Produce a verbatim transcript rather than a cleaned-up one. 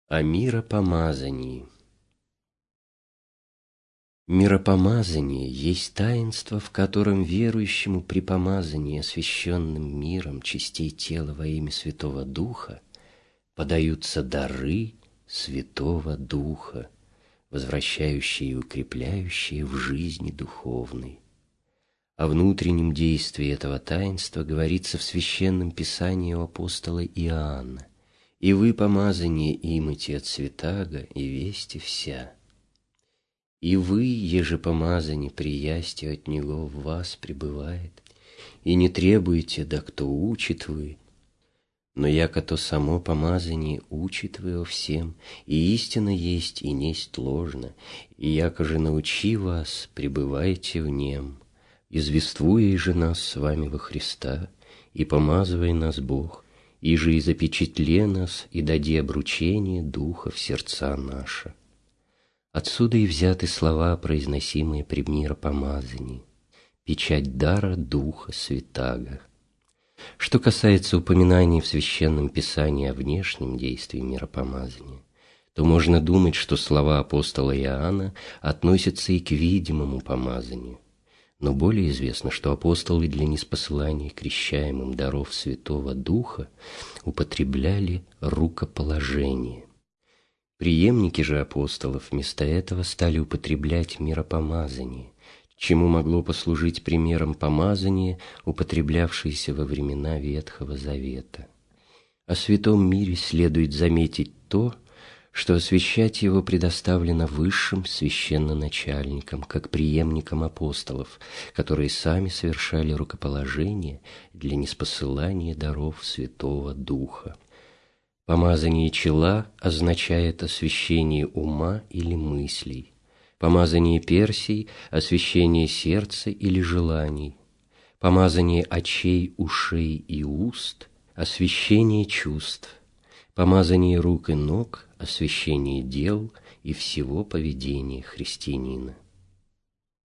О миропомазании. Миропомазание есть таинство, в котором верующему при помазании освященным миром частей тела во имя Святого Духа подаются дары Святого Духа, возвращающие и укрепляющие в жизни духовной. О внутреннем действии этого таинства говорится в Священном Писании у апостола Иоанна: «И вы, помазание имите от святаго, и вести вся. И вы, еже помазание, приястие от него в вас пребывает, и не требуете, да кто учит вы, но яко то само помазание учит вы о всем, и истина есть, и несть ложно, и яко же научи вас, пребывайте в нем, извествуя же нас с вами во Христа, и помазывая нас Бог, и же и запечатле нас, и дади обручение Духа в сердца наши». Отсюда и взяты слова, произносимые при миропомазании: «Печать дара Духа Святаго». Что касается упоминаний в Священном Писании о внешнем действии миропомазания, то можно думать, что слова апостола Иоанна относятся и к видимому помазанию. Но более известно, что апостолы для ниспосылания крещаемым даров Святого Духа употребляли рукоположение. Преемники же апостолов вместо этого стали употреблять миропомазание, чему могло послужить примером помазания, употреблявшееся во времена Ветхого Завета. О святом мире следует заметить то, что освящать его предоставлено высшим священноначальникам, как преемникам апостолов, которые сами совершали рукоположение для ниспосылания даров Святого Духа. Помазание чела означает освящение ума или мыслей, помазание персий – освящение сердца или желаний, помазание очей, ушей и уст – освящение чувств, помазание рук и ног – освящение дел и всего поведения христианина.